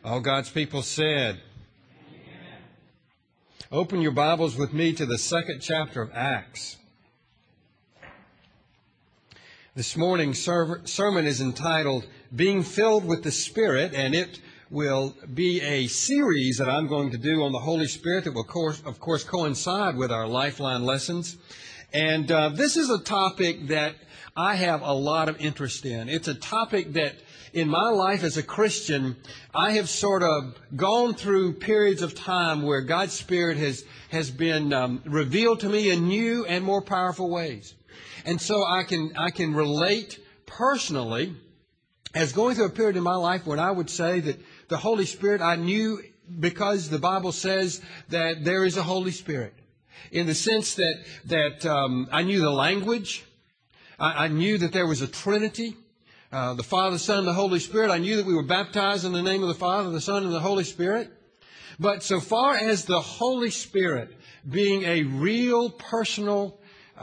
All God's people said. Amen. Open your Bibles with me to the second chapter of Acts. This morning's sermon is entitled, Being Filled with the Spirit, and it will be a series that I'm going to do on the Holy Spirit that will, of course, coincide with our Lifeline lessons. And this is a topic that I have a lot of interest in. It's a topic that in my life as a Christian, I have sort of gone through periods of time where God's Spirit has been revealed to me in new and more powerful ways. And so I can relate personally as going through a period in my life when I would say that the Holy Spirit I knew because the Bible says that there is a Holy Spirit. In the sense that I knew the language. I knew that there was a Trinity. The Father, the Son, and the Holy Spirit. I knew that we were baptized in the name of the Father, the Son, and the Holy Spirit. But so far as the Holy Spirit being a real, personal,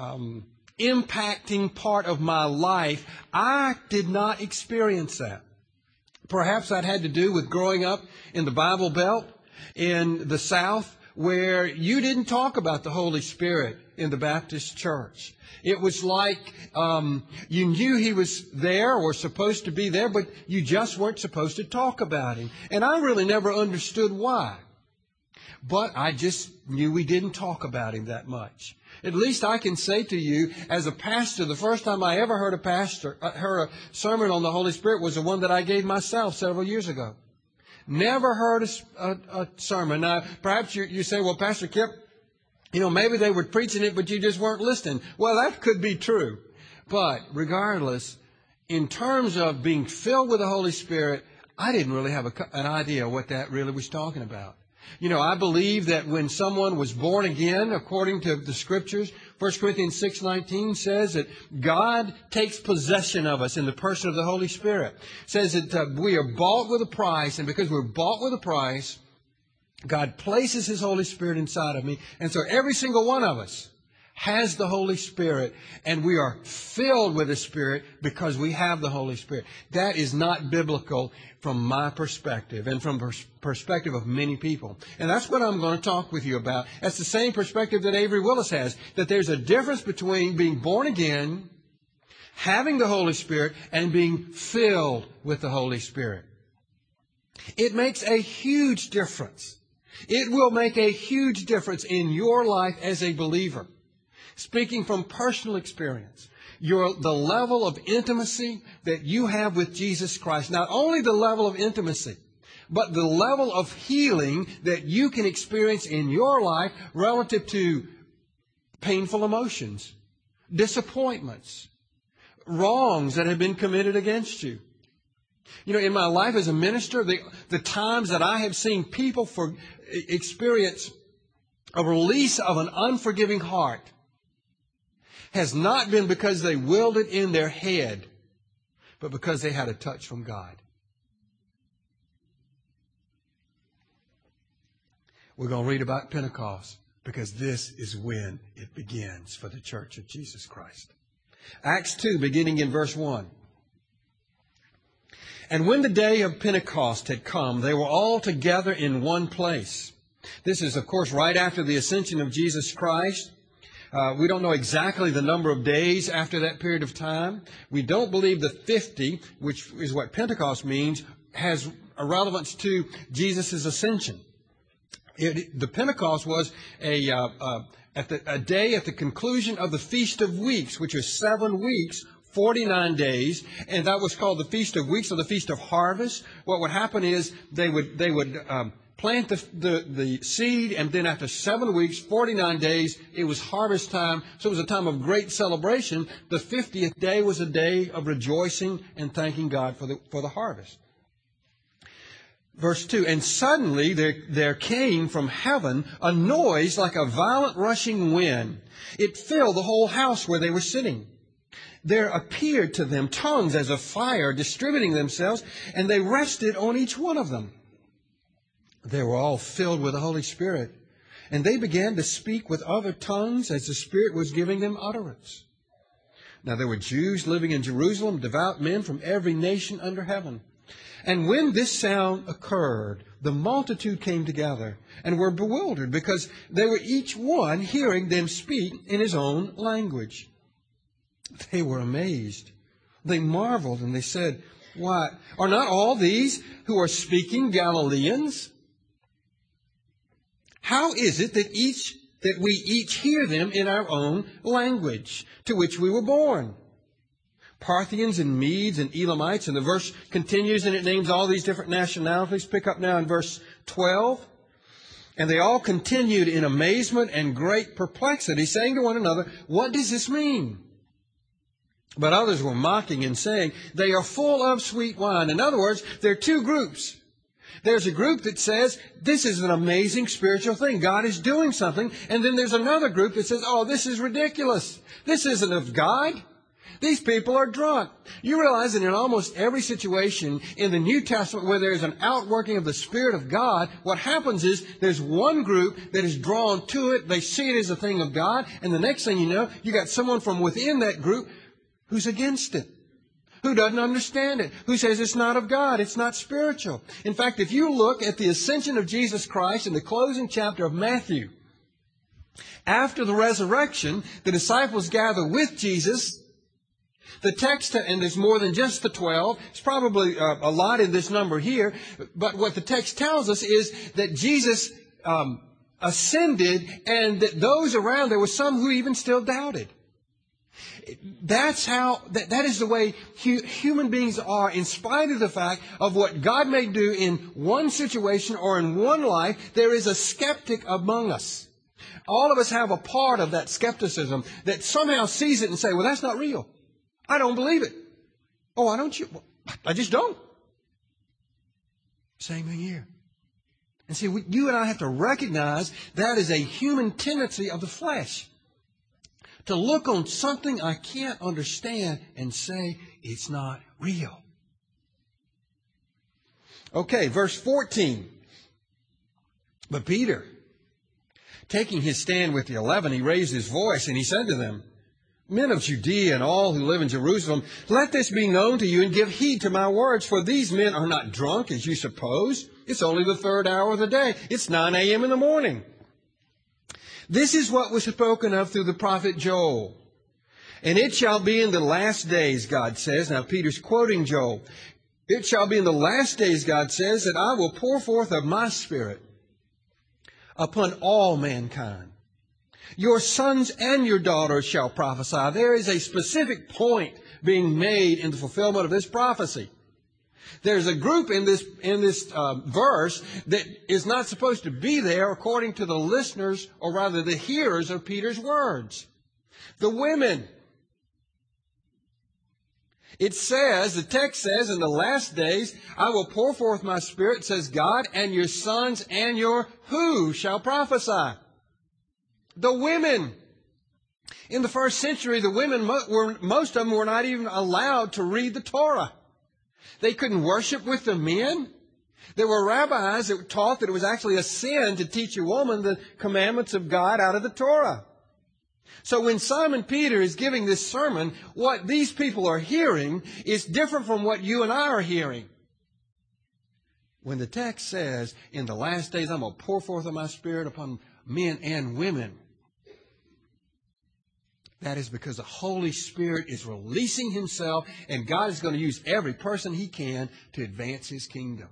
impacting part of my life, I did not experience that. Perhaps that had to do with growing up in the Bible Belt in the South, where you didn't talk about the Holy Spirit in the Baptist church. It was like you knew He was there or supposed to be there, but you just weren't supposed to talk about Him. And I really never understood why. But I just knew we didn't talk about Him that much. At least I can say to you, as a pastor, the first time I ever heard a sermon on the Holy Spirit was the one that I gave myself several years ago. Never heard a sermon. Now, perhaps you say, well, Pastor Kip, maybe they were preaching it, but you just weren't listening. Well, that could be true. But regardless, in terms of being filled with the Holy Spirit, I didn't really have an idea what that really was talking about. I believe that when someone was born again, according to the Scriptures, 1 Corinthians 6:19 says that God takes possession of us in the person of the Holy Spirit. It says that we are bought with a price, and because we're bought with a price, God places His Holy Spirit inside of me. And so every single one of us has the Holy Spirit, and we are filled with the Spirit because we have the Holy Spirit. That is not biblical from my perspective and from the perspective of many people. And that's what I'm going to talk with you about. That's the same perspective that Avery Willis has, that there's a difference between being born again, having the Holy Spirit, and being filled with the Holy Spirit. It makes a huge difference. It will make a huge difference in your life as a believer. Speaking from personal experience, the level of intimacy that you have with Jesus Christ, not only the level of intimacy, but the level of healing that you can experience in your life relative to painful emotions, disappointments, wrongs that have been committed against you. In my life as a minister, the times that I have seen people experience a release of an unforgiving heart has not been because they willed it in their head, but because they had a touch from God. We're going to read about Pentecost because this is when it begins for the Church of Jesus Christ. Acts 2, beginning in verse 1. And when the day of Pentecost had come, they were all together in one place. This is, of course, right after the ascension of Jesus Christ. We don't know exactly the number of days after that period of time. We don't believe the 50, which is what Pentecost means, has a relevance to Jesus' ascension. The Pentecost was a day at the conclusion of the Feast of Weeks, which is 7 weeks, 49 days, and that was called the Feast of Weeks or the Feast of Harvest. What would happen is they would plant the seed, and then after 7 weeks, 49 days, it was harvest time. So it was a time of great celebration. The 50th day was a day of rejoicing and thanking God for the harvest. Verse 2, and suddenly there came from heaven a noise like a violent rushing wind. It filled the whole house where they were sitting. There appeared to them tongues as of fire distributing themselves, and they rested on each one of them. They were all filled with the Holy Spirit, and they began to speak with other tongues as the Spirit was giving them utterance. Now there were Jews living in Jerusalem, devout men from every nation under heaven. And when this sound occurred, the multitude came together and were bewildered because they were each one hearing them speak in his own language. They were amazed. They marveled and they said, "Why, are not all these who are speaking Galileans? How is it that we each hear them in our own language to which we were born?" Parthians and Medes and Elamites, and the verse continues and it names all these different nationalities. Pick up now in verse 12. And they all continued in amazement and great perplexity, saying to one another, "What does this mean?" But others were mocking and saying, "They are full of sweet wine." In other words, there are two groups. There's a group that says, this is an amazing spiritual thing. God is doing something. And then there's another group that says, "Oh, this is ridiculous. This isn't of God. These people are drunk." You realize that in almost every situation in the New Testament where there's an outworking of the Spirit of God, what happens is there's one group that is drawn to it. They see it as a thing of God. And the next thing you know, you got someone from within that group who's against it, who doesn't understand it, who says it's not of God, it's not spiritual. In fact, if you look at the ascension of Jesus Christ in the closing chapter of Matthew, after the resurrection, the disciples gather with Jesus. The text, and there's more than just the 12, it's probably a lot in this number here, but what the text tells us is that Jesus ascended and that those around, there were some who even still doubted. That is the way human beings are, in spite of the fact of what God may do in one situation or in one life. There is a skeptic among us. All of us have a part of that skepticism that somehow sees it and say, "Well, that's not real. I don't believe it." "Oh, why don't you?" "I just don't." Same thing here. And see, you and I have to recognize that is a human tendency of the flesh. To look on something I can't understand and say, it's not real. Okay, verse 14. But Peter, taking his stand with the 11, he raised his voice and he said to them, "Men of Judea and all who live in Jerusalem, let this be known to you and give heed to my words, for these men are not drunk as you suppose. It's only the third hour of the day. It's 9 a.m. in the morning. This is what was spoken of through the prophet Joel. And it shall be in the last days," God says. Now Peter's quoting Joel. "It shall be in the last days," God says, "that I will pour forth of my Spirit upon all mankind. Your sons and your daughters shall prophesy." There is a specific point being made in the fulfillment of this prophecy. There's a group in this verse that is not supposed to be there according to the listeners, or rather the hearers of Peter's words. The women. It says, the text says, "In the last days I will pour forth my Spirit," says God, "and your sons and your" who shall prophesy? The women. In the first century, the women, most of them were not even allowed to read the Torah. They couldn't worship with the men. There were rabbis that taught that it was actually a sin to teach a woman the commandments of God out of the Torah. So when Simon Peter is giving this sermon, what these people are hearing is different from what you and I are hearing. When the text says, "In the last days I'm going to pour forth of my Spirit upon men and women," that is because the Holy Spirit is releasing Himself, and God is going to use every person He can to advance His kingdom.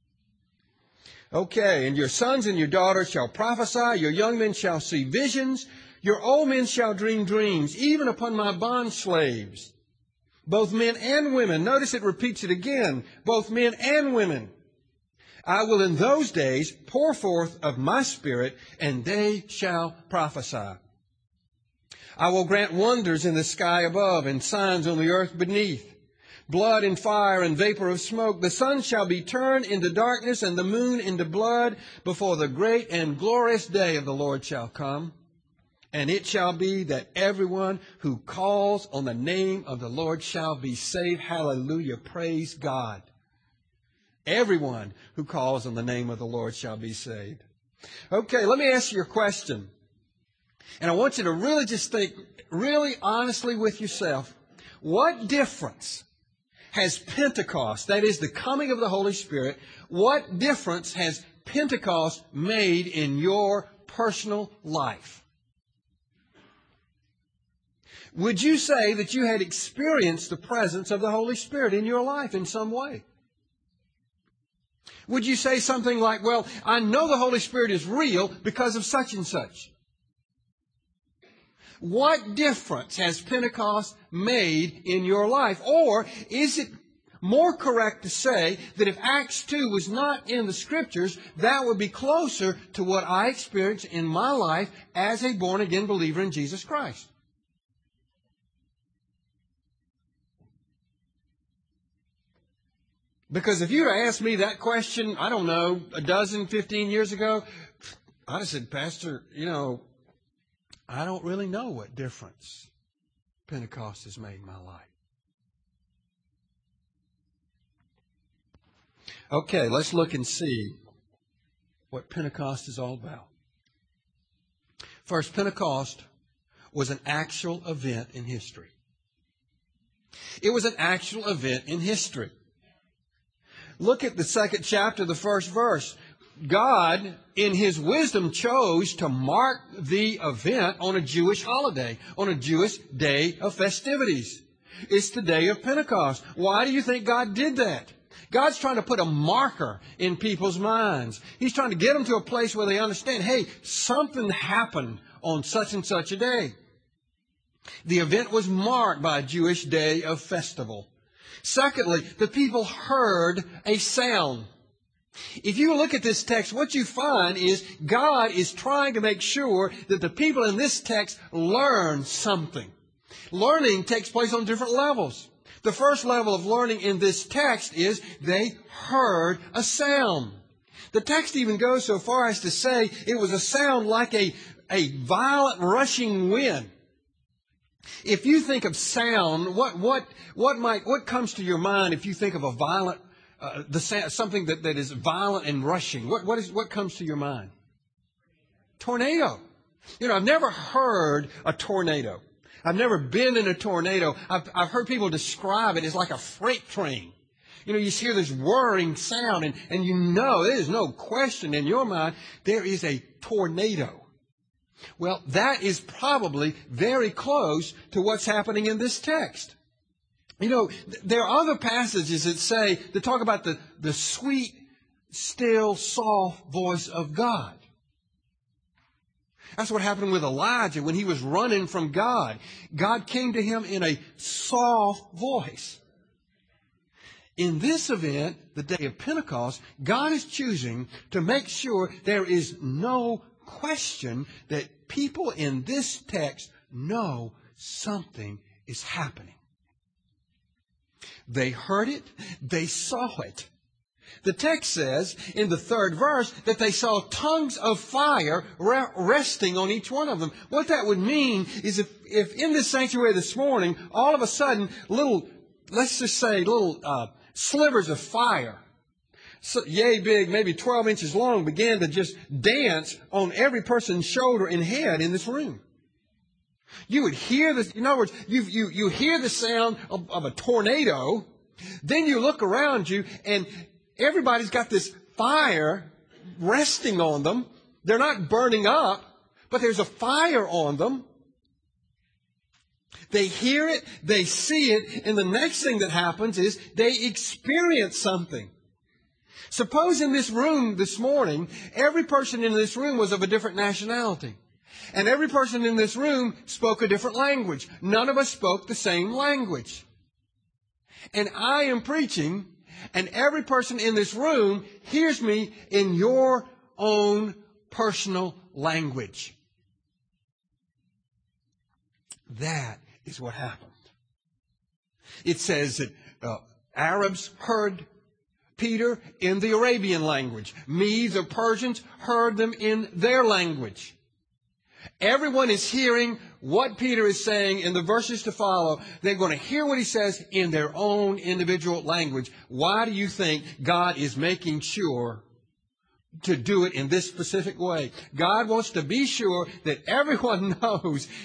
Okay, "And your sons and your daughters shall prophesy, your young men shall see visions, your old men shall dream dreams, even upon my bond slaves, both men and women." Notice it repeats it again, both men and women. "I will in those days pour forth of my Spirit, and they shall prophesy. I will grant wonders in the sky above and signs on the earth beneath, blood and fire and vapor of smoke. The sun shall be turned into darkness and the moon into blood before the great and glorious day of the Lord shall come. And it shall be that everyone who calls on the name of the Lord shall be saved." Hallelujah. Praise God. Everyone who calls on the name of the Lord shall be saved. Okay, let me ask you a question. And I want you to really just think really honestly with yourself. What difference has Pentecost, that is the coming of the Holy Spirit, what difference has Pentecost made in your personal life? Would you say that you had experienced the presence of the Holy Spirit in your life in some way? Would you say something like, well, I know the Holy Spirit is real because of such and such? What difference has Pentecost made in your life? Or is it more correct to say that if Acts 2 was not in the Scriptures, that would be closer to what I experienced in my life as a born-again believer in Jesus Christ? Because if you'd have asked me that question, I don't know, 15 years ago, I'd have said, Pastor, I don't really know what difference Pentecost has made in my life. Okay, let's look and see what Pentecost is all about. First, Pentecost was an actual event in history. It was an actual event in history. Look at the second chapter, the first verse. God, in His wisdom, chose to mark the event on a Jewish holiday, on a Jewish day of festivities. It's the day of Pentecost. Why do you think God did that? God's trying to put a marker in people's minds. He's trying to get them to a place where they understand, hey, something happened on such and such a day. The event was marked by a Jewish day of festival. Secondly, the people heard a sound. If you look at this text, what you find is God is trying to make sure that the people in this text learn something. Learning takes place on different levels. The first level of learning in this text is they heard a sound. The text even goes so far as to say it was a sound like a violent rushing wind. If you think of sound, what comes to your mind if you think of a violent, something that is violent and rushing? What comes to your mind? Tornado. I've never heard a tornado. I've never been in a tornado. I've heard people describe it as like a freight train. You hear this whirring sound, and there's no question in your mind there is a tornado. Well, that is probably very close to what's happening in this text. There are other passages that talk about the sweet, still, soft voice of God. That's what happened with Elijah when he was running from God. God came to him in a soft voice. In this event, the day of Pentecost, God is choosing to make sure there is no question that people in this text know something is happening. They heard it. They saw it. The text says in the third verse that they saw tongues of fire resting on each one of them. What that would mean is if in this sanctuary this morning, all of a sudden, little slivers of fire, yay big, maybe 12 inches long, began to just dance on every person's shoulder and head in this room. You would hear this. In other words, you hear the sound of a tornado. Then you look around you and everybody's got this fire resting on them. They're not burning up, but there's a fire on them. They hear it, they see it, and the next thing that happens is they experience something. Suppose in this room this morning, every person in this room was of a different nationality. And every person in this room spoke a different language. None of us spoke the same language. And I am preaching, and every person in this room hears me in your own personal language. That is what happened. It says that Arabs heard Peter in the Arabian language. Medes or Persians heard them in their language. Everyone is hearing what Peter is saying in the verses to follow. They're going to hear what he says in their own individual language. Why do you think God is making sure to do it in this specific way? God wants to be sure that everyone knows that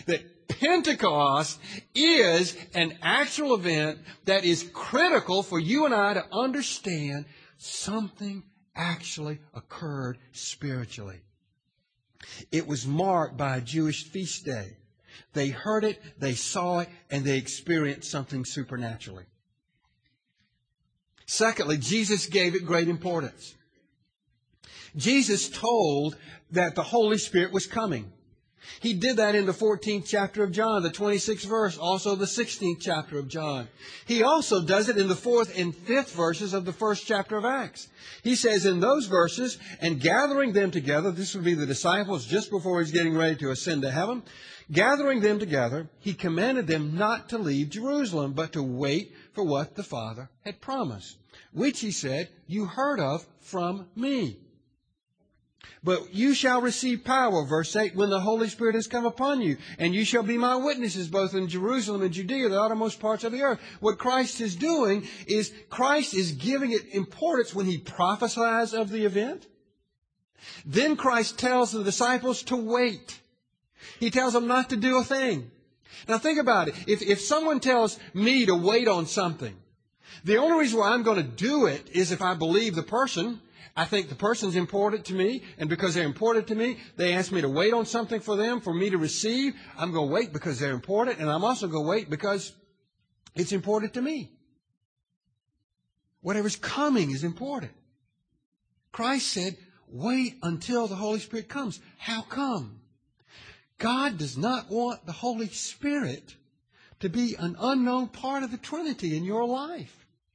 that Pentecost is an actual event that is critical for you and I to understand something actually occurred spiritually. It was marked by a Jewish feast day. They heard it, they saw it, and they experienced something supernaturally. Secondly, Jesus gave it great importance. Jesus told that the Holy Spirit was coming. He did that in the 14th chapter of John, the 26th verse, also the 16th chapter of John. He also does it in the 4th and 5th verses of the 1st chapter of Acts. He says in those verses, and gathering them together, this would be the disciples just before he's getting ready to ascend to heaven, gathering them together, he commanded them not to leave Jerusalem, but to wait for what the Father had promised, which he said, you heard of from me. But you shall receive power, verse 8, when the Holy Spirit has come upon you, and you shall be my witnesses both in Jerusalem and Judea, the uttermost parts of the earth. What Christ is doing is Christ is giving it importance when he prophesies of the event. Then Christ tells the disciples to wait. He tells them not to do a thing. Now think about it. If someone tells me to wait on something, the only reason why I'm going to do it is if I believe the person. I think the person's important to me, and because they're important to me, they ask me to wait on something for them, for me to receive. I'm going to wait because they're important, and I'm also going to wait because it's important to me. Whatever's coming is important. Christ said, wait until the Holy Spirit comes. How come? God does not want the Holy Spirit to be an unknown part of the Trinity in your life.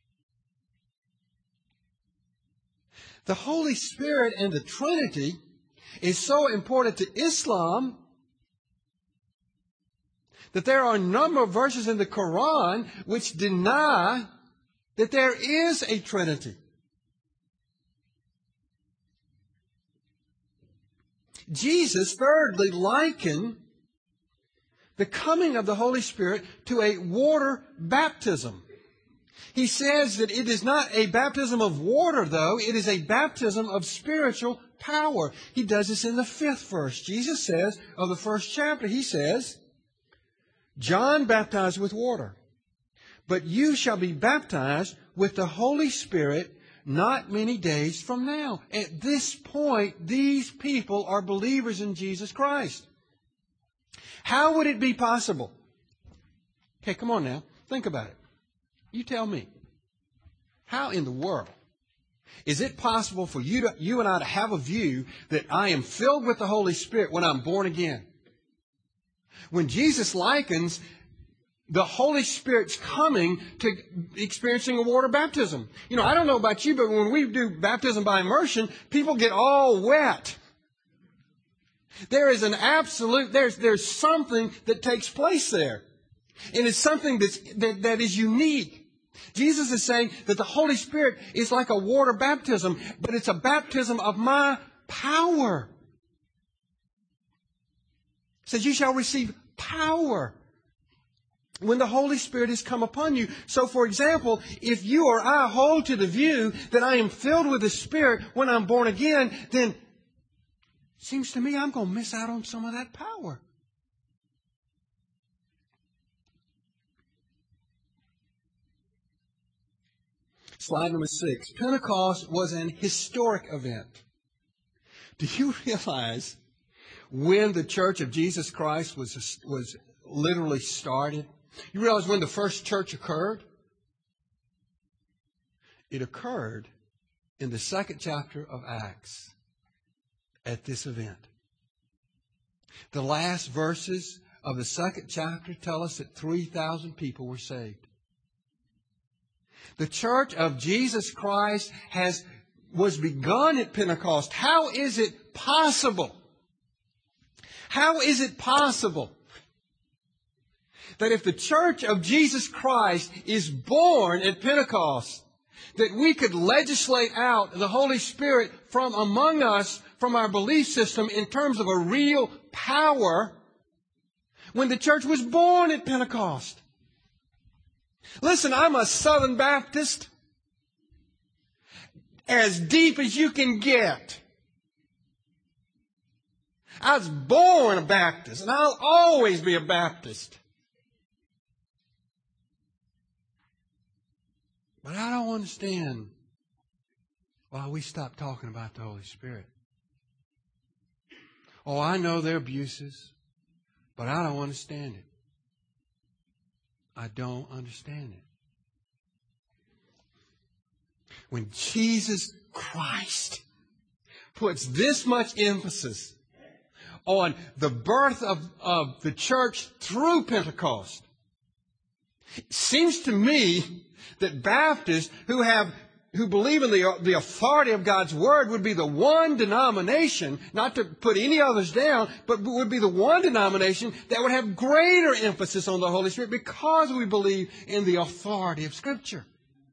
The Holy Spirit and the Trinity is so important to Islam that there are a number of verses in the Quran which deny that there is a Trinity. Jesus, thirdly, likened the coming of the Holy Spirit to a water baptism. He says that it is not a baptism of water, though. It is a baptism of spiritual power. He does this in the 5th verse. Jesus says, of the 1st chapter, he says, John baptized with water, but you shall be baptized with the Holy Spirit not many days from now. At this point, these people are believers in Jesus Christ. How would it be possible? Okay, come on now. Think about it. You tell me, how in the world is it possible for you and I to have a view that I am filled with the Holy Spirit when I'm born again? When Jesus likens the Holy Spirit's coming to experiencing a water baptism. You know, I don't know about you, but when we do baptism by immersion, people get all wet. There is an absolute, there's something that takes place there. And it's something that is unique. Jesus is saying that the Holy Spirit is like a water baptism, but it's a baptism of my power. It says you shall receive power when the Holy Spirit has come upon you. So, for example, if you or I hold to the view that I am filled with the Spirit when I'm born again, then it seems to me I'm going to miss out on some of that power. Slide number 6. Pentecost was an historic event. Do you realize when the Church of Jesus Christ was literally started? You realize when the first church occurred? It occurred in the 2nd chapter of Acts at this event. The last verses of the 2nd chapter tell us that 3,000 people were saved. The Church of Jesus Christ was begun at Pentecost. How is it possible? How is it possible that if the Church of Jesus Christ is born at Pentecost, that we could legislate out the Holy Spirit from among us, from our belief system in terms of a real power when the church was born at Pentecost? Listen, I'm a Southern Baptist as deep as you can get. I was born a Baptist, and I'll always be a Baptist. But I don't understand why we stop talking about the Holy Spirit. Oh, I know there are abuses, but I don't understand it. I don't understand it. When Jesus Christ puts this much emphasis on the birth of the church through Pentecost, it seems to me that Baptists who believe in the authority of God's Word would be the one denomination, not to put any others down, but would be the one denomination that would have greater emphasis on the Holy Spirit because we believe in the authority of Scripture.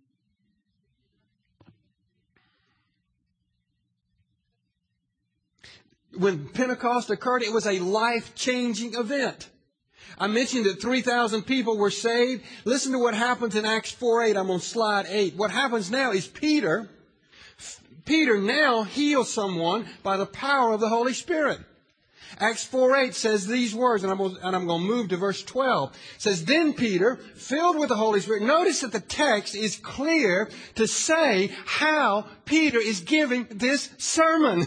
When Pentecost occurred, it was a life-changing event. I mentioned that 3,000 people were saved. Listen to what happens in Acts 4:8. I'm on slide 8. What happens now is Peter now heals someone by the power of the Holy Spirit. Acts 4:8 says these words, and I'm going to move to verse 12. It says, then Peter, filled with the Holy Spirit. Notice that the text is clear to say how Peter is giving this sermon.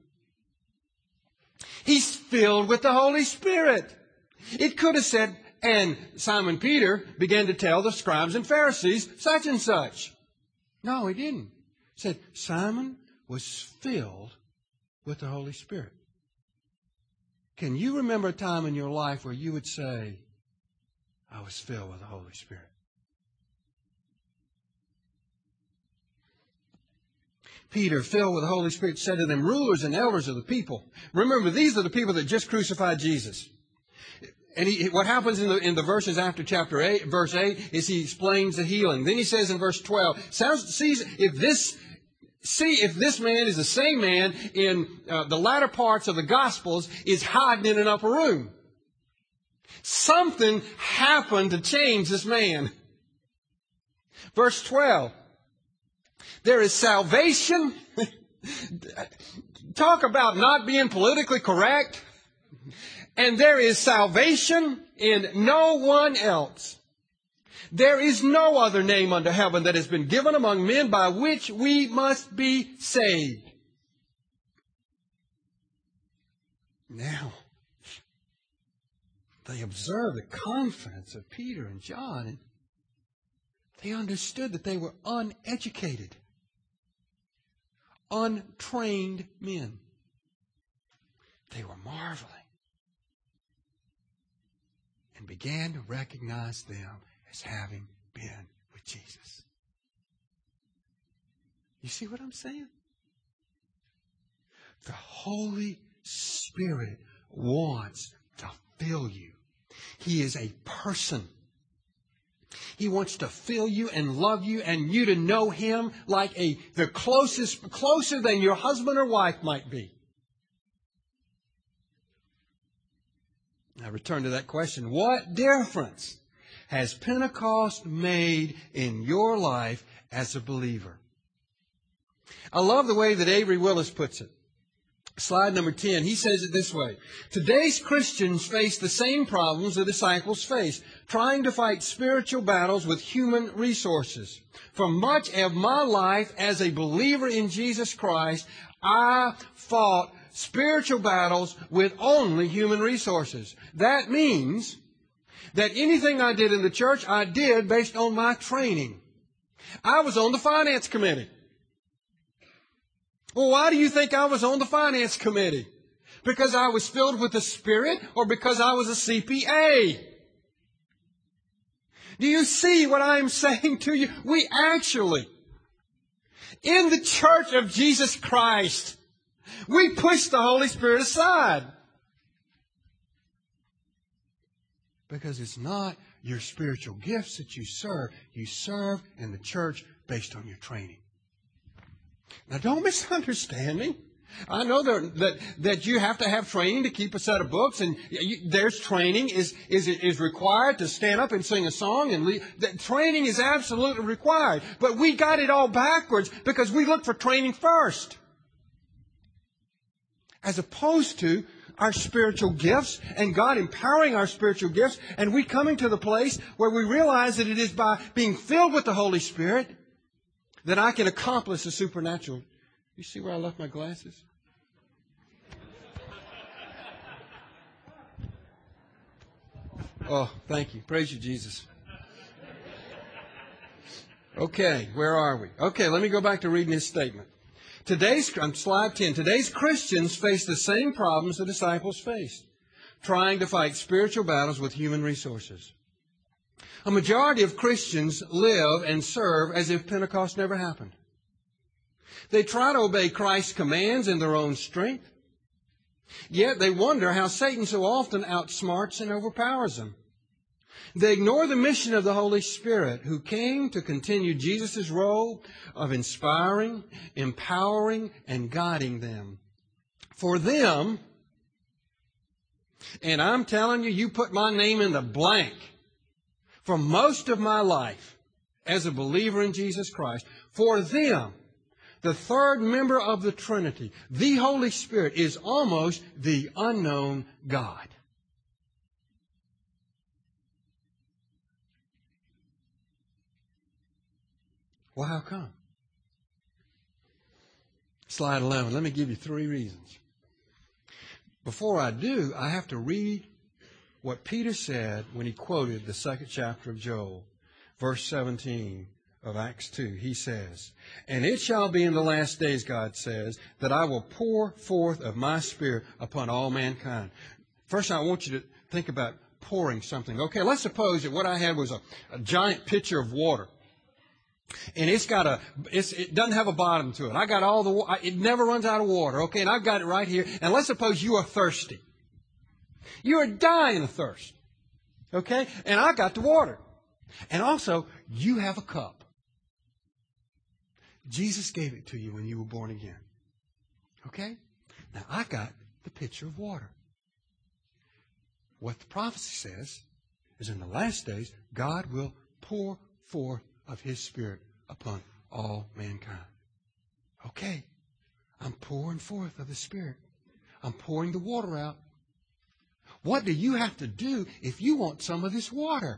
He's filled with the Holy Spirit. It could have said, and Simon Peter began to tell the scribes and Pharisees such and such. No, he didn't. It said, Simon was filled with the Holy Spirit. Can you remember a time in your life where you would say, I was filled with the Holy Spirit? Peter, filled with the Holy Spirit, said to them, rulers and elders of the people. Remember, these are the people that just crucified Jesus. And what happens in the verses after chapter 8, verse 8, is he explains the healing. Then he says in verse 12, see if this man is the same man in the latter parts of the Gospels is hiding in an upper room. Something happened to change this man. Verse 12, there is salvation. Talk about not being politically correct. And there is salvation in no one else. There is no other name under heaven that has been given among men by which we must be saved. Now, they observed the confidence of Peter and John, and they understood that they were uneducated, untrained men. They were marveling and began to recognize them as having been with Jesus. You see what I'm saying? The Holy Spirit wants to fill you. He is a person. He wants to fill you and love you and you to know Him like closer than your husband or wife might be. I return to that question. What difference has Pentecost made in your life as a believer? I love the way that Avery Willis puts it. Slide number 10. He says it this way. Today's Christians face the same problems the disciples faced, trying to fight spiritual battles with human resources. For much of my life as a believer in Jesus Christ, I fought spiritual battles with only human resources. That means that anything I did in the church, I did based on my training. I was on the finance committee. Well, why do you think I was on the finance committee? Because I was filled with the Spirit or because I was a CPA? Do you see what I'm saying to you? We actually, in the church of Jesus Christ, we push the Holy Spirit aside. Because it's not your spiritual gifts that you serve. You serve in the church based on your training. Now, don't misunderstand me. I know that you have to have training to keep a set of books, and there's training is required to stand up and sing a song, and training is absolutely required. But we got it all backwards because we look for training first, as opposed to our spiritual gifts and God empowering our spiritual gifts, and we coming to the place where we realize that it is by being filled with the Holy Spirit that I can accomplish the supernatural. You see where I left my glasses? Oh, thank you. Praise you, Jesus. Okay, where are we? Okay, let me go back to reading his statement. Slide 10. Today's Christians face the same problems the disciples faced, trying to fight spiritual battles with human resources. A majority of Christians live and serve as if Pentecost never happened. They try to obey Christ's commands in their own strength, yet they wonder how Satan so often outsmarts and overpowers them. They ignore the mission of the Holy Spirit, who came to continue Jesus' role of inspiring, empowering, and guiding them. For them, and I'm telling you, you put my name in the blank, for most of my life as a believer in Jesus Christ, for them, the third member of the Trinity, the Holy Spirit, is almost the unknown God. Well, how come? Slide 11. Let me give you 3 reasons. Before I do, I have to read what Peter said when he quoted the 2nd chapter of Joel, verse 17 of Acts 2. He says, "And it shall be in the last days," God says, "that I will pour forth of my Spirit upon all mankind." First, I want you to think about pouring something. Okay, let's suppose that what I had was a giant pitcher of water. And it doesn't have a bottom to it. I got all the, it never runs out of water. Okay, and I've got it right here. And let's suppose you are thirsty. You are dying of thirst. Okay, and I got the water. And also, you have a cup. Jesus gave it to you when you were born again. Okay, now I got the pitcher of water. What the prophecy says is in the last days, God will pour forth of His Spirit upon all mankind. Okay, I'm pouring forth of the Spirit. I'm pouring the water out. What do you have to do if you want some of this water?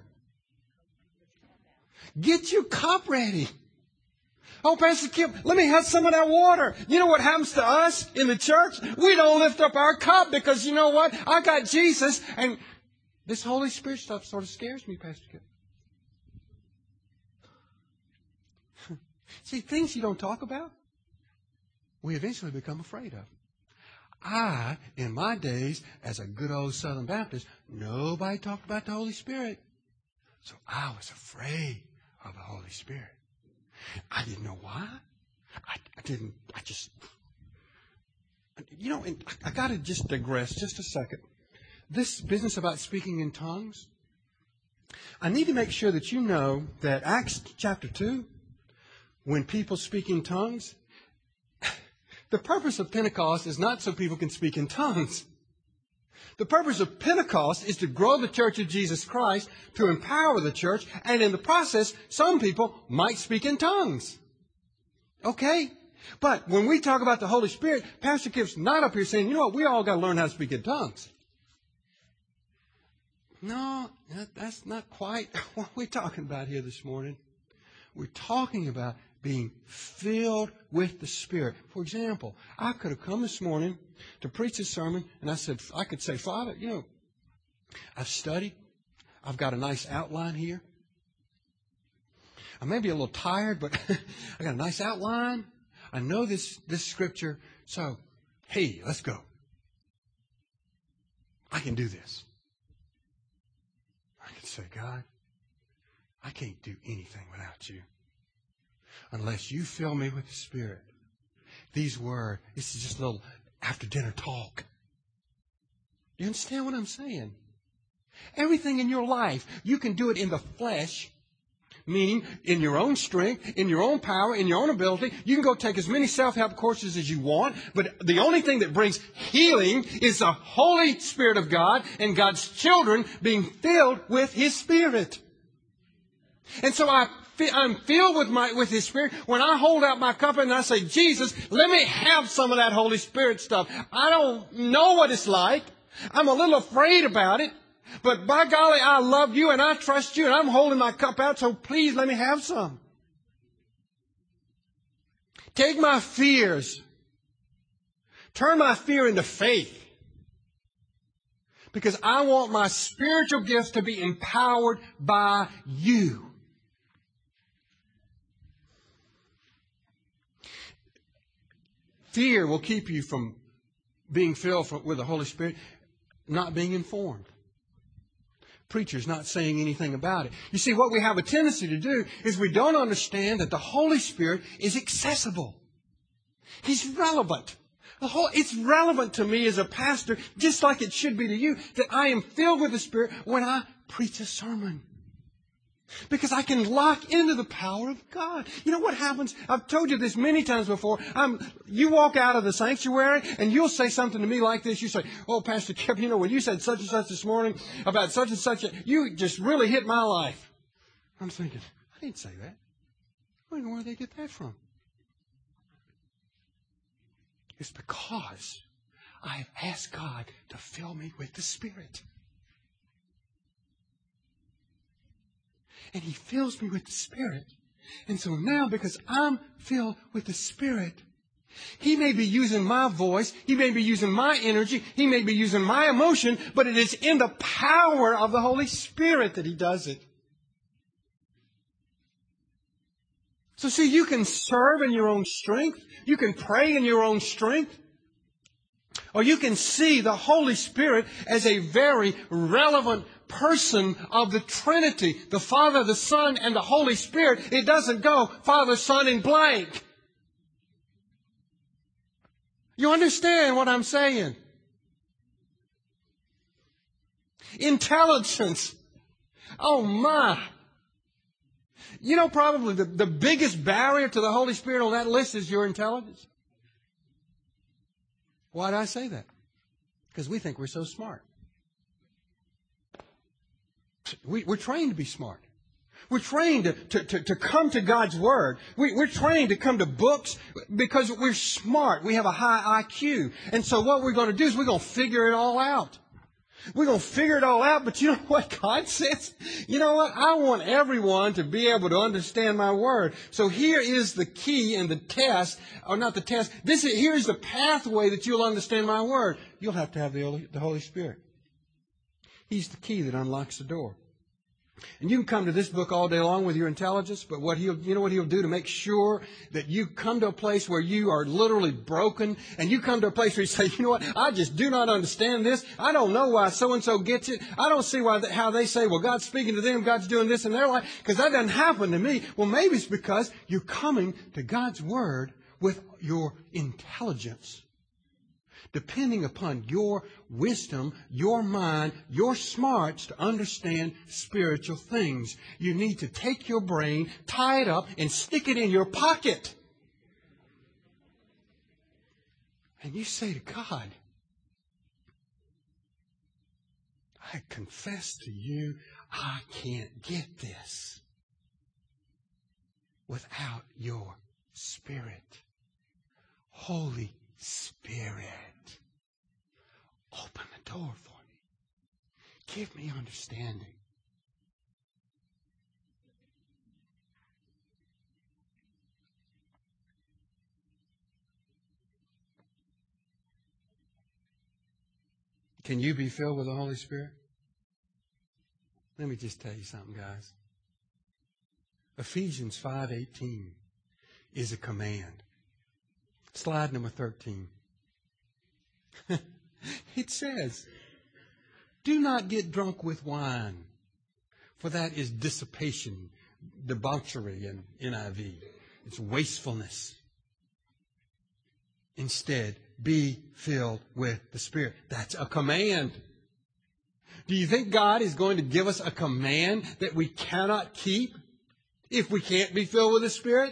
Get your cup ready. Oh, Pastor Kip, let me have some of that water. You know what happens to us in the church? We don't lift up our cup because you know what? I got Jesus, and this Holy Spirit stuff sort of scares me, Pastor Kip. See, things you don't talk about, we eventually become afraid of. In my days, as a good old Southern Baptist, nobody talked about the Holy Spirit. So I was afraid of the Holy Spirit. I didn't know why. And I got to just digress just a second. This business about speaking in tongues, I need to make sure that you know that Acts chapter 2, when people speak in tongues, the purpose of Pentecost is not so people can speak in tongues. The purpose of Pentecost is to grow the church of Jesus Christ, to empower the church, and in the process, some people might speak in tongues. Okay? But when we talk about the Holy Spirit, Pastor Kip's not up here saying, you know what, we all got to learn how to speak in tongues. No, that's not quite what we're talking about here this morning. We're talking about being filled with the Spirit. For example, I could have come this morning to preach this sermon, and I could say, Father, I've studied. I've got a nice outline here. I may be a little tired, but I got a nice outline. I know this scripture, so, hey, let's go. I can do this. I can say, God, I can't do anything without you. Unless you fill me with the Spirit. These words, this is just a little after dinner talk. You understand what I'm saying? Everything in your life, you can do it in the flesh, meaning in your own strength, in your own power, in your own ability. You can go take as many self-help courses as you want, but the only thing that brings healing is the Holy Spirit of God and God's children being filled with His Spirit. And so I I'm filled with His Spirit, when I hold out my cup and I say, Jesus, let me have some of that Holy Spirit stuff. I don't know what it's like. I'm a little afraid about it. But by golly, I love you and I trust you and I'm holding my cup out, so please let me have some. Take my fears. Turn my fear into faith. Because I want my spiritual gifts to be empowered by you. Fear will keep you from being filled with the Holy Spirit, not being informed. Preachers not saying anything about it. You see, what we have a tendency to do is we don't understand that the Holy Spirit is accessible. He's relevant. It's relevant to me as a pastor, just like it should be to you, that I am filled with the Spirit when I preach a sermon. Because I can lock into the power of God. You know what happens? I've told you this many times before. You walk out of the sanctuary and you'll say something to me like this. You say, oh, Pastor Kip, you know, when you said such and such this morning about such and such, you just really hit my life. I'm thinking, I didn't say that. I don't know where they get that from. It's because I have asked God to fill me with the Spirit. And He fills me with the Spirit. And so now, because I'm filled with the Spirit, He may be using my voice, He may be using my energy, He may be using my emotion, but it is in the power of the Holy Spirit that He does it. So see, you can serve in your own strength. You can pray in your own strength. Or you can see the Holy Spirit as a very relevant person of the Trinity. The Father, the Son, and the Holy Spirit. It doesn't go Father, Son, and blank. You understand what I'm saying? Intelligence. Oh my. You know, probably the biggest barrier to the Holy Spirit on that list is your intelligence. Why did I say that? Because we think we're so smart. We're trained to be smart. We're trained to come to God's Word. We're trained to come to books because we're smart. We have a high IQ. And so what we're going to do is we're going to figure it all out. We're going to figure it all out, but you know what God says? You know what? I want everyone to be able to understand my Word. So here is the key and the test, or not the test. Here's the pathway that you'll understand my Word. You'll have to have the Holy Spirit. He's the key that unlocks the door. And you can come to this book all day long with your intelligence, but you know what He'll do to make sure that you come to a place where you are literally broken, and you come to a place where you say, you know what, I just do not understand this. I don't know why so-and-so gets it. I don't see how they say, well, God's speaking to them, God's doing this in their life, because that doesn't happen to me. Well, maybe it's because you're coming to God's Word with your intelligence. Depending upon your wisdom, your mind, your smarts to understand spiritual things. You need to take your brain, tie it up, and stick it in your pocket. And you say to God, I confess to you, I can't get this without your Spirit. Holy Spirit. Open the door for me. Give me understanding. Can you be filled with the Holy Spirit? Let me just tell you something, guys. Ephesians 5:18 is a command. Slide number 13. It says, do not get drunk with wine, for that is dissipation, debauchery in NIV. It's wastefulness. Instead, be filled with the Spirit. That's a command. Do you think God is going to give us a command that we cannot keep if we can't be filled with the Spirit?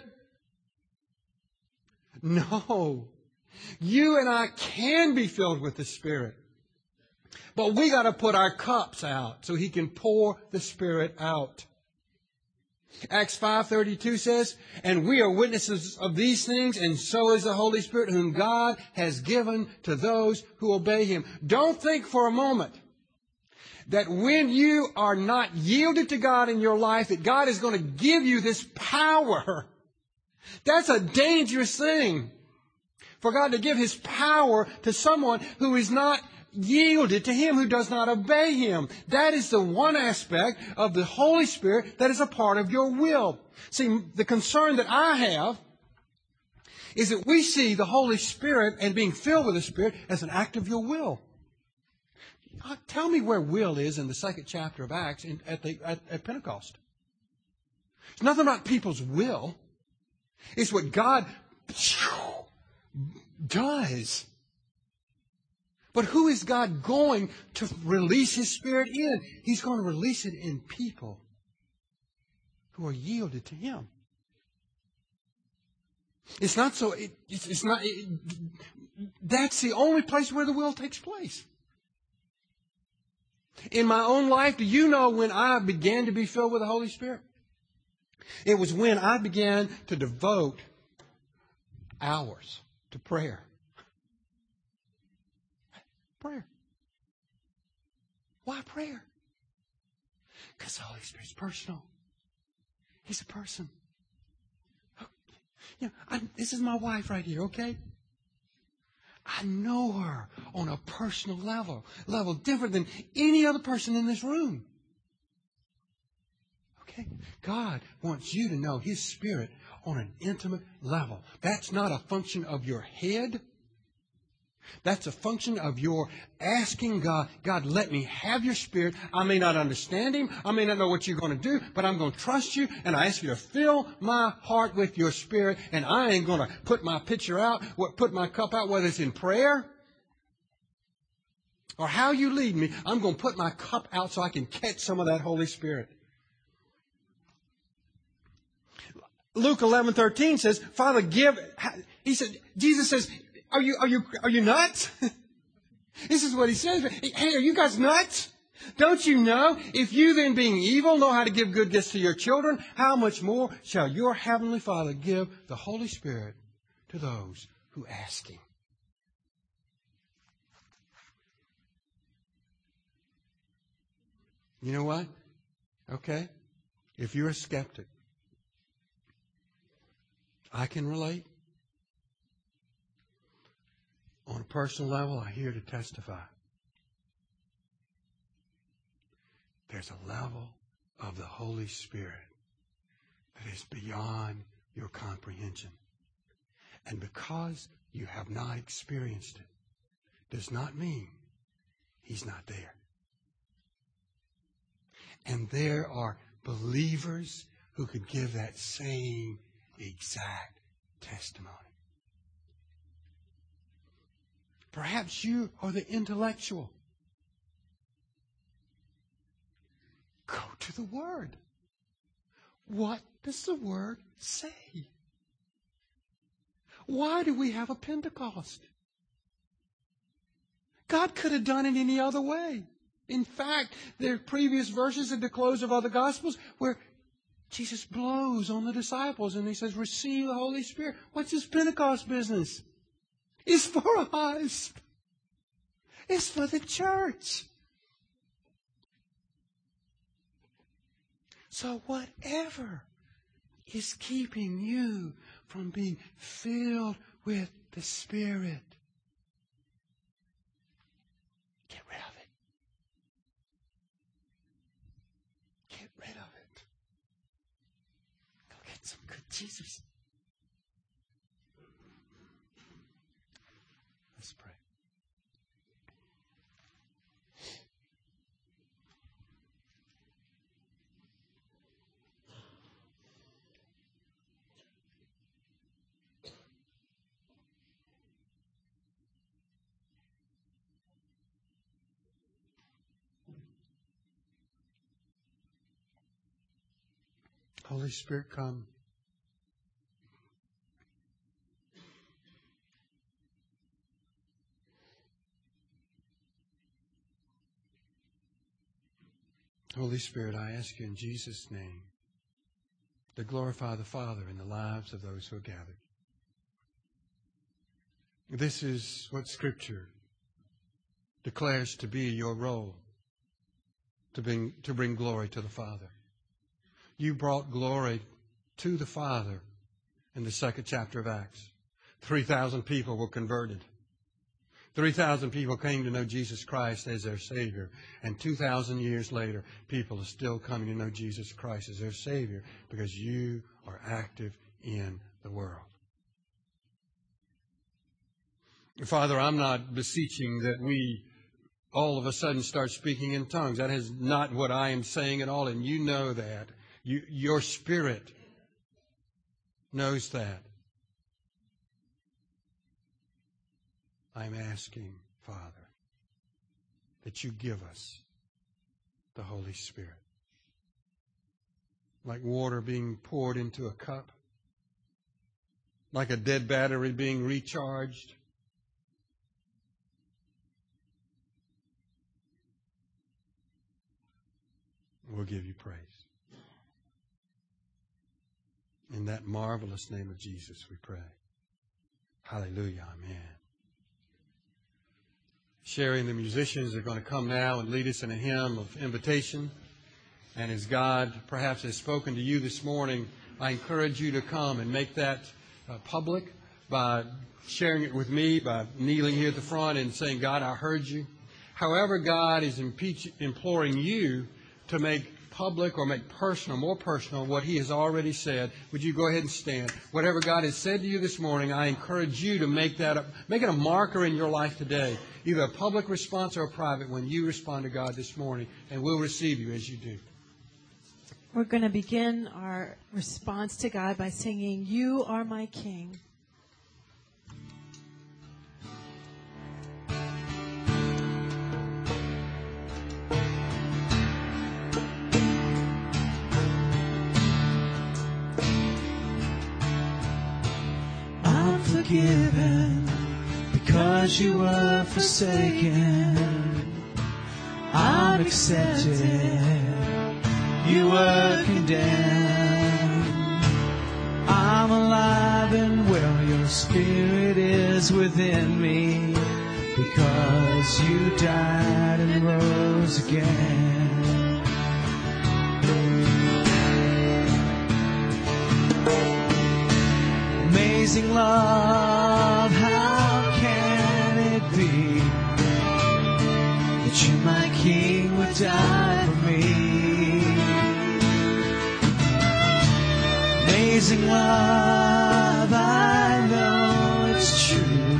No. You and I can be filled with the Spirit. But we got to put our cups out so He can pour the Spirit out. Acts 5:32 says, "And we are witnesses of these things, and so is the Holy Spirit, whom God has given to those who obey Him." Don't think for a moment that when you are not yielded to God in your life, that God is going to give you this power. That's a dangerous thing. For God to give His power to someone who is not yielded to Him, who does not obey Him. That is the one aspect of the Holy Spirit that is a part of your will. See, the concern that I have is that we see the Holy Spirit and being filled with the Spirit as an act of your will. Tell me where will is in the second chapter of Acts at Pentecost. It's nothing about people's will. It's what God does. But who is God going to release His Spirit in? He's going to release it in people who are yielded to Him. It's not so. That's the only place where the will takes place. In my own life, do you know when I began to be filled with the Holy Spirit? It was when I began to devote hours to prayer. Prayer. Why prayer? Because the Holy Spirit's personal. He's a person. This is my wife right here, okay? I know her on a personal level different than any other person in this room. Okay? God wants you to know His Spirit on an intimate level. That's not a function of your head. That's a function of your asking God, God, let me have your Spirit. I may not understand Him. I may not know what you're going to do, but I'm going to trust you, and I ask you to fill my heart with your Spirit, and I ain't going to put my pitcher out, put my cup out, whether it's in prayer or how you lead me. I'm going to put my cup out so I can catch some of that Holy Spirit. Luke 11:13 says, Father, Jesus says, Are you nuts? This is what He says. Hey, are you guys nuts? Don't you know? If you then being evil know how to give good gifts to your children, how much more shall your heavenly Father give the Holy Spirit to those who ask Him? You know what? Okay. If you're a skeptic, I can relate. On a personal level, I'm here to testify. There's a level of the Holy Spirit that is beyond your comprehension. And because you have not experienced it, does not mean He's not there. And there are believers who could give that same exact testimony. Perhaps you are the intellectual. Go to the Word. What does the Word say? Why do we have a Pentecost? God could have done it any other way. In fact, there are previous verses at the close of other Gospels where Jesus blows on the disciples and He says, receive the Holy Spirit. What's this Pentecost business? It's for us. It's for the church. So whatever is keeping you from being filled with the Spirit, get rid of it. Get rid of it. Go get some good Jesus. Let's pray. Holy Spirit, come. Holy Spirit, I ask you in Jesus' name to glorify the Father in the lives of those who are gathered. This is what Scripture declares to be your role, to bring glory to the Father. You brought glory to the Father in the second chapter of Acts. 3,000 people were converted. 3,000 people came to know Jesus Christ as their Savior. And 2,000 years later, people are still coming to know Jesus Christ as their Savior because you are active in the world. Father, I'm not beseeching that we all of a sudden start speaking in tongues. That is not what I am saying at all, and you know that. Your Spirit knows that. I'm asking, Father, that you give us the Holy Spirit. Like water being poured into a cup, like a dead battery being recharged. We'll give you praise. In that marvelous name of Jesus we pray. Hallelujah. Amen. Sherry and the musicians are going to come now and lead us in a hymn of invitation. And as God perhaps has spoken to you this morning, I encourage you to come and make that public by sharing it with me, by kneeling here at the front and saying, God, I heard you. However, God is imploring you to make public or make personal, more personal, what He has already said. Would you go ahead and stand? Whatever God has said to you this morning, I encourage you to make it a marker in your life today. Either a public response or a private when you respond to God this morning, and we'll receive you as you do. We're going to begin our response to God by singing, You Are My King. I'm forgiven because you were forsaken. I'm accepted. You were condemned. I'm alive and well. Your Spirit is within me because you died and rose again. Amazing love, how can it be that you, my King, would die for me? Amazing love, I know it's true.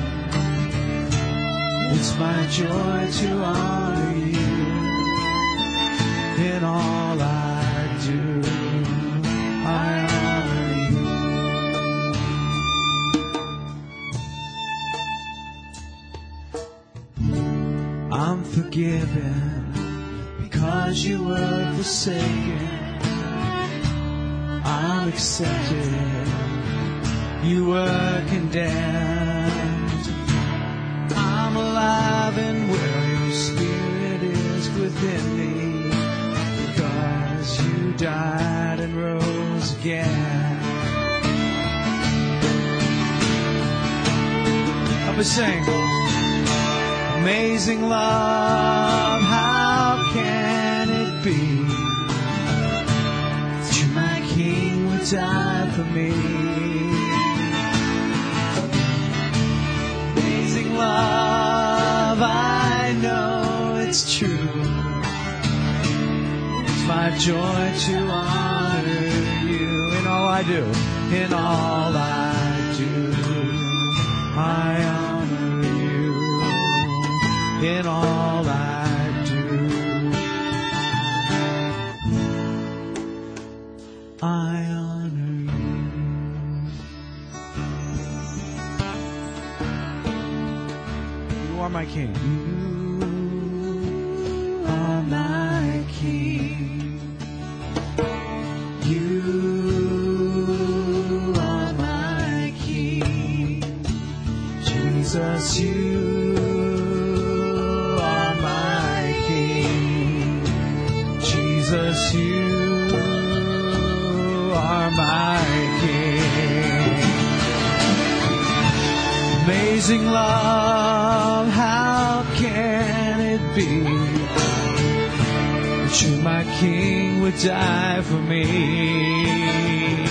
It's my joy to honor you in all I do. I honor you. I'm forgiven because you were forsaken. I'm accepted. You were condemned. I'm alive and well. Your Spirit is within me because you died and rose again. Help us sing. Amazing love, how can it be? King would die for me. Amazing love, I know it's true. It's my joy to honor you in all I do. In all I do, I honor you. In all I do, I honor you. You are my King. You are my King. You are my King. Jesus, you are my King. Jesus, you are my Amazing love, how can it be that you, my King, would die for me?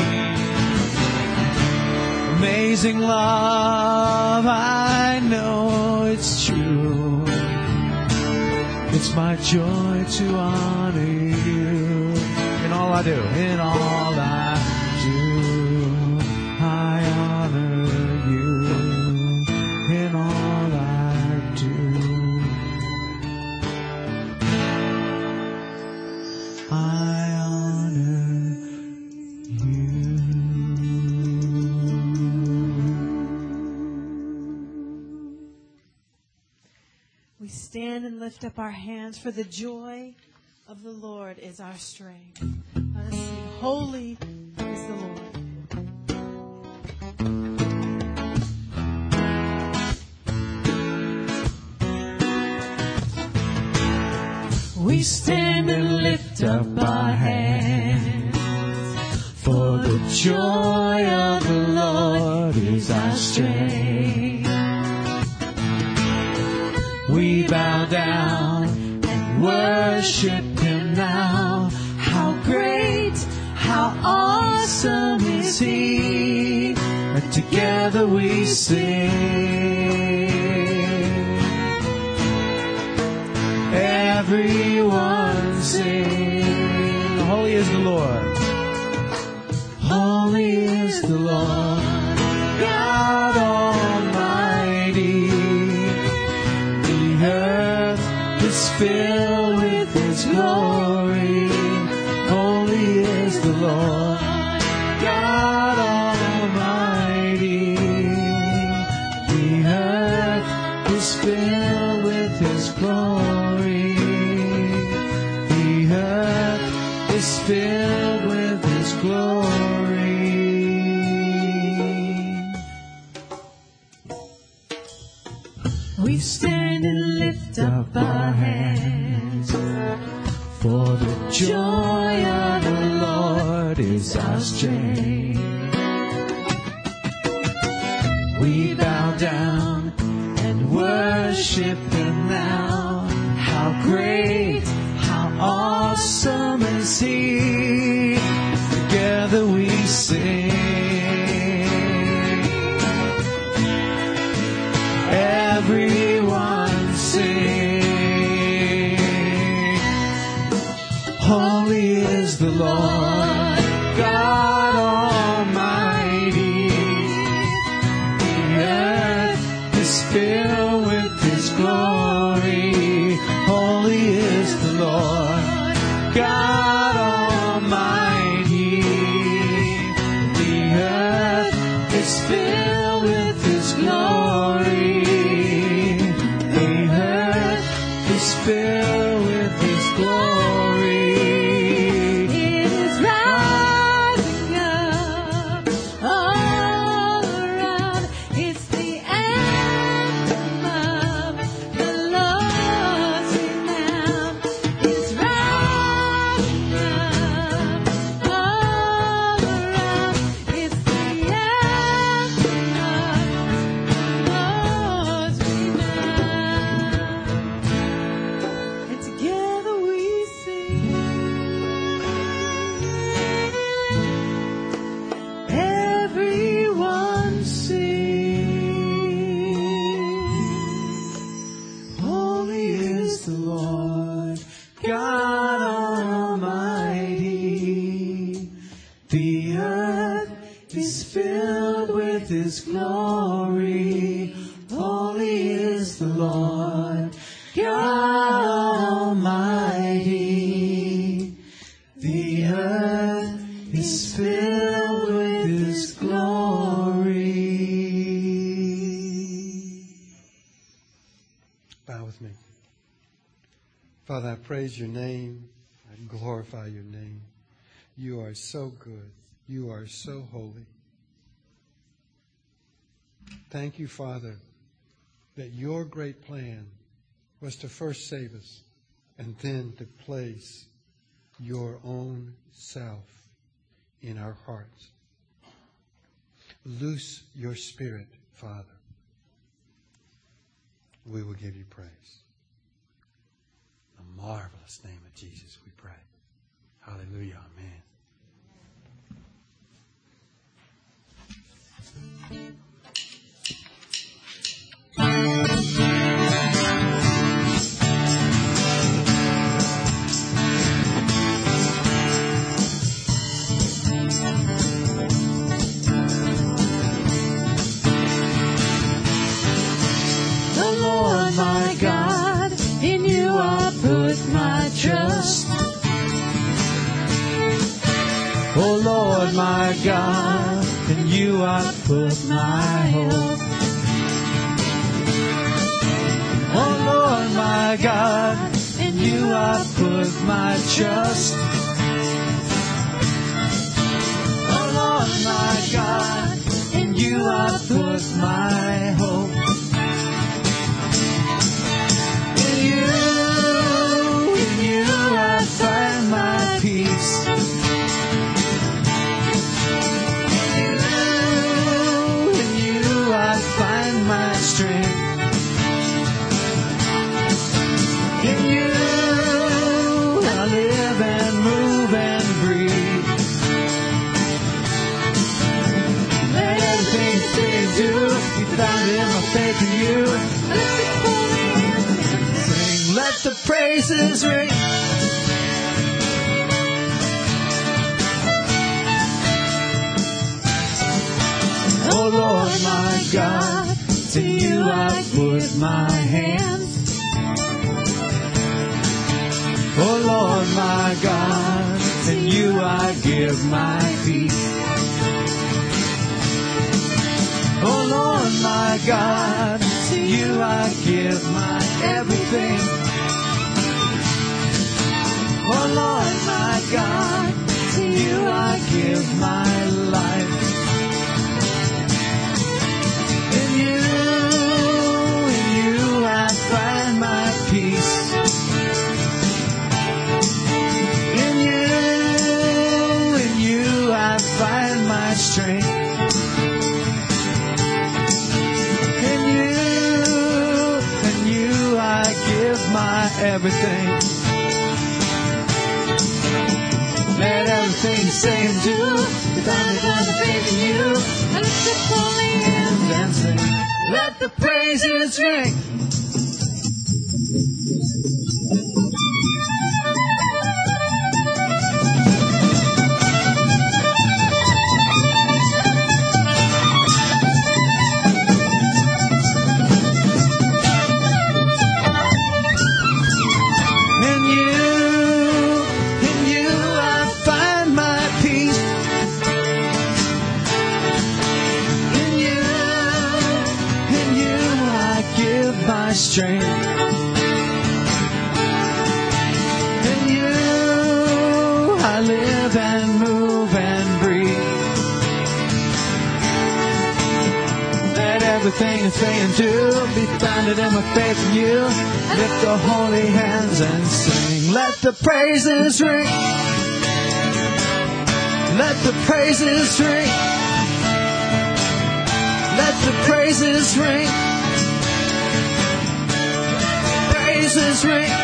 Amazing love, I know it's true. It's my joy to honor you in all I do, in all I do. I honor you in all I do. I honor you. We stand and lift up our hands, for the joy of the Lord is our strength. Let us sing, holy is the Lord. We stand and lift up our hands, for the joy of the Lord is our strength. We bow down and worship Him now. How great, how awesome is He, and together we sing. Everyone sing, holy is the Lord. Holy is the Lord, God Almighty. The earth is filled with His glory. Holy is the Lord, God Almighty. The earth is filled with His glory. The earth is filled with His glory. We stand and lift up our hands, for the joy of the Lord is our strength. We bow down and worship Him now. How great, how awesome is He. Together we sing. Everyone sing. Holy is the Lord, God Almighty. The earth is filled with His glory. Holy is the Lord, God Almighty. The earth is filled with His glory. The earth is filled with His glory. It is rising up all around. It's the anthem of the Lord's renown. It's rising up all around. It's the anthem of the Lord's renown. And together we sing. Everyone sing. Holy is the Lord, God Almighty. The earth is filled with His glory. Holy is the Lord, God Almighty. The earth is filled with His glory. Bow with me. Father, I praise your name. I glorify your name. You are so good. You are so holy. Thank you, Father, that your great plan was to first save us and then to place your own self in our hearts. Loose your Spirit, Father. we will give you praise. In the marvelous name of Jesus we pray. Hallelujah. Amen. My God, in you I put my trust. Oh Lord, my God, in you I put my hope. Oh Lord, my God, in you I put my trust. Oh Lord, my God, in you I put my hope. Find my peace. In you I find my strength. In you I live and move and breathe. Let everything say and do be found in my faith in you. Sing, let the praises ring. Oh Lord, my God, to you I put my hands. Oh Lord, my God, to you I give my peace. Oh Lord, my God, to you I give my everything. Oh Lord, my God, to you I give my life. In you I find my peace. In you I find my strength. In you I give my everything. Let everything say and do be founded on the faith in you. I lift up holy hands and sing. Let the praises ring. In you I find my peace. In you I give my strength. In you I live and move and breathe. Let everything I say and do be founded in my faith in you. Lift the holy hands and sing. Let the praises ring. Let the praises ring. Let the praises ring. Praises ring.